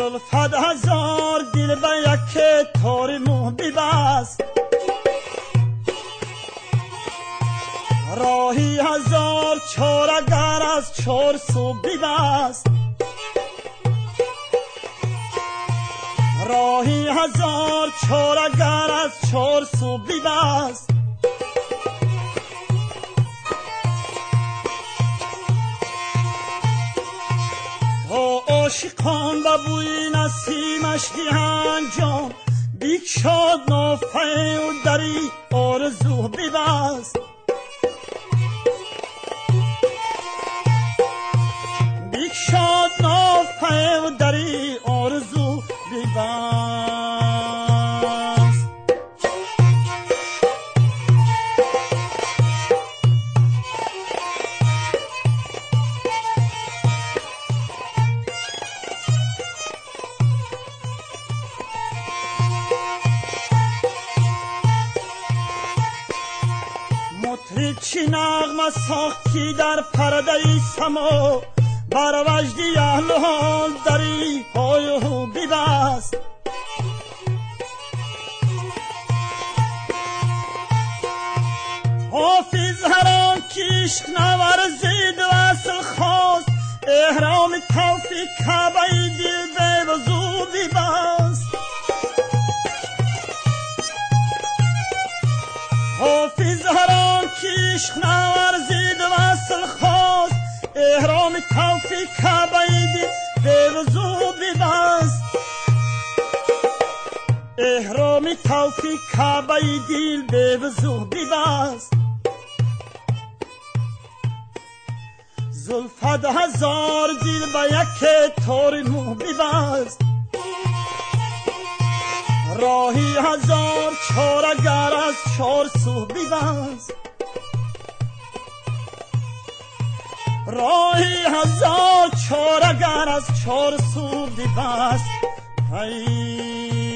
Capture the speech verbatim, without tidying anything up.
زلفت هزار دل به یک تار مو ببست، راهی هزار چار اگر از چار سو ببست، راهی هزار چار اگر از چار سو ببست. تا عاشقان به بوی نسیمش دهند جان، بگشاد نافه و دری آرزو ببست، بگشاد نافه و دری آرزو ببست. مطرب چی نغمه ساختی در پرده سما، بر وجدی اهل حال دری های و ببست. حافظ هر آن که عشق نورزید وصل خواست، احرام توفیق کعبه دل به وضو ببست. حافظ هر آن که عشق نورزید وصل خواست، احرام توفیق کعبه دل به وضو ببست. احرام توفیق کعبه دل به وضو ببست. زلفت هزار دل به یک تار مو ببست، راهی هزار چار اگر از چار سو ببست، راهی هزار چار اگر از چار سو ببست.